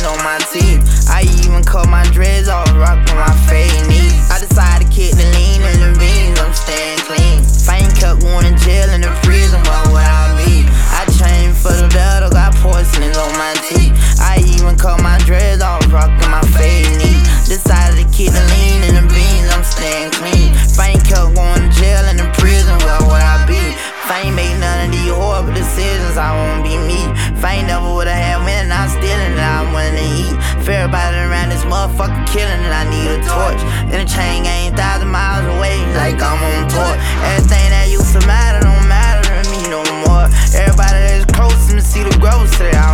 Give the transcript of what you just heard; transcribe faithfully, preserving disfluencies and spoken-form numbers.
on my teeth. I even cut my dreads off, rockin' my fade knees. I decided to kick the lean and the beans, I'm staying clean. If I ain't kept going to jail in the prison, what would I be? I trained for the battle, got porcelains on my teeth. I even cut my dreads off, rockin' my fade knees. Decided to kick the lean and the beans, I'm staying clean. If I ain't kept going to jail in the prison, what would I be? If I ain't make none of these horrible decisions, I won't be me. If I ain't never would've had winning, I'm stealing and I'm willing to eat. If everybody around this motherfucker killing and I need a torch. Then the chain gang thousand miles away, like I'm on tour. Everything that used to matter don't matter to me no more. Everybody that's close to me see the growth, say I